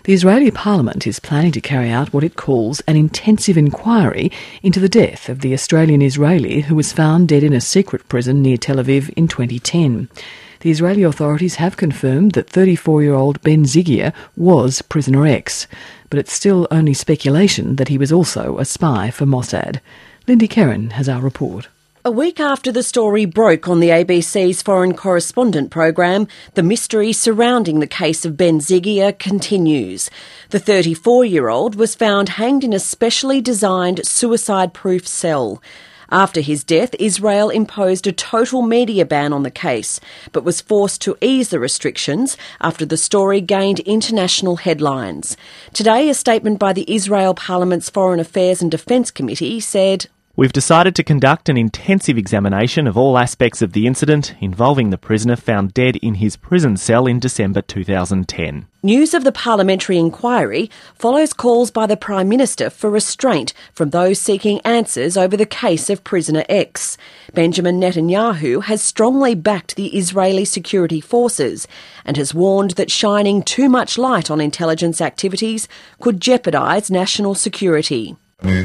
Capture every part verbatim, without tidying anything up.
The Israeli Parliament is planning to carry out what it calls an intensive inquiry into the death of the Australian Israeli who was found dead in a secret prison near Tel Aviv in twenty ten. The Israeli authorities have confirmed that thirty-four-year-old Ben Zigir was prisoner X, but it's still only speculation that he was also a spy for Mossad. Lindy Kerrin has our report. A week after the story broke on the A B C's Foreign Correspondent programme, the mystery surrounding the case of Ben Zigir continues. The thirty-four-year-old was found hanged in a specially designed suicide-proof cell. After his death, Israel imposed a total media ban on the case, but was forced to ease the restrictions after the story gained international headlines. Today, a statement by the Israel Parliament's Foreign Affairs and Defence Committee said, "We've decided to conduct an intensive examination of all aspects of the incident involving the prisoner found dead in his prison cell in December two thousand ten. News of the parliamentary inquiry follows calls by the Prime Minister for restraint from those seeking answers over the case of prisoner X. Benjamin Netanyahu has strongly backed the Israeli security forces and has warned that shining too much light on intelligence activities could jeopardise national security.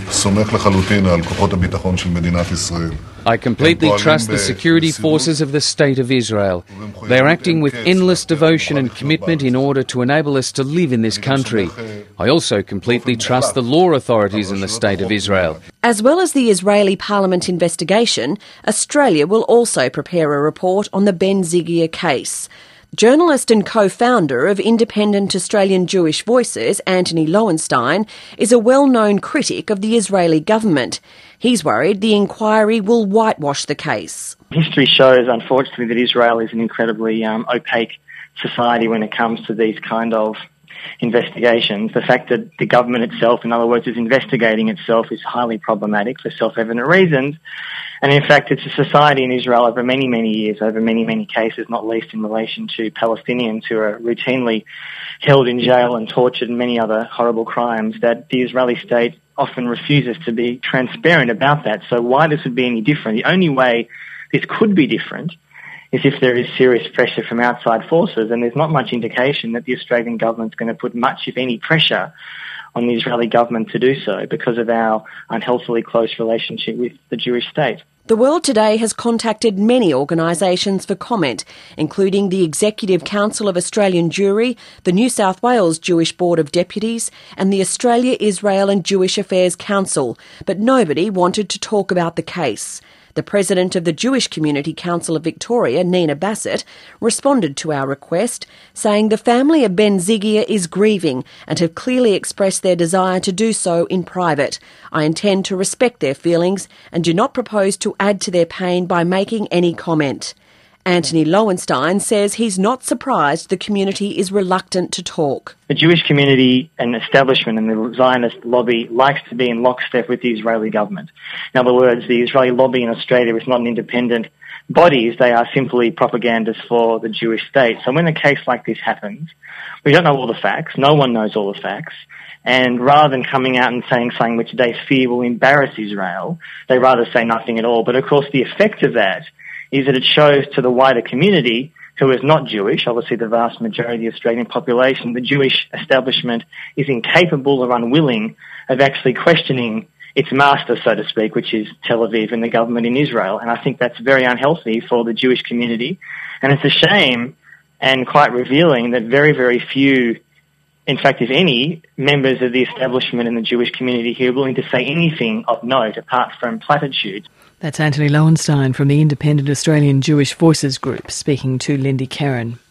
I completely trust the security forces of the State of Israel. They are acting with endless devotion and commitment in order to enable us to live in this country. I also completely trust the law authorities in the State of Israel. As well as the Israeli Parliament investigation, Australia will also prepare a report on the Ben Zigir case. Journalist and co-founder of Independent Australian Jewish Voices, Anthony Lowenstein, is a well-known critic of the Israeli government. He's worried the inquiry will whitewash the case. History shows, unfortunately, that Israel is an incredibly um, opaque society when it comes to these kind of investigations. The fact that the government itself, in other words, is investigating itself is highly problematic for self-evident reasons. And in fact, it's a society in Israel over many, many years, over many, many cases, not least in relation to Palestinians who are routinely held in jail and tortured and many other horrible crimes, that the Israeli state often refuses to be transparent about that. So why this would be any different? The only way this could be different is if there is serious pressure from outside forces, and there's not much indication that the Australian government's going to put much, if any, pressure on the Israeli government to do so because of our unhealthily close relationship with the Jewish state. The World Today has contacted many organisations for comment, including the Executive Council of Australian Jewry, the New South Wales Jewish Board of Deputies and the Australia, Israel and Jewish Affairs Council, but nobody wanted to talk about the case. The president of the Jewish Community Council of Victoria, Nina Bassett, responded to our request, saying the family of Ben Zigir is grieving and have clearly expressed their desire to do so in private. I intend to respect their feelings and do not propose to add to their pain by making any comment. Anthony Lowenstein says he's not surprised the community is reluctant to talk. The Jewish community and establishment and the Zionist lobby likes to be in lockstep with the Israeli government. In other words, the Israeli lobby in Australia is not an independent body. They are simply propagandists for the Jewish state. So when a case like this happens, we don't know all the facts. No one knows all the facts. And rather than coming out and saying something which they fear will embarrass Israel, they rather say nothing at all. But of course, the effect of that is that it shows to the wider community, who is not Jewish, obviously the vast majority of the Australian population, the Jewish establishment is incapable or unwilling of actually questioning its master, so to speak, which is Tel Aviv and the government in Israel. And I think that's very unhealthy for the Jewish community. And it's a shame and quite revealing that very, very few, in fact, if any, members of the establishment and the Jewish community here are willing to say anything of note apart from platitudes. That's Anthony Lowenstein from the Independent Australian Jewish Voices Group speaking to Lindy Kerrin.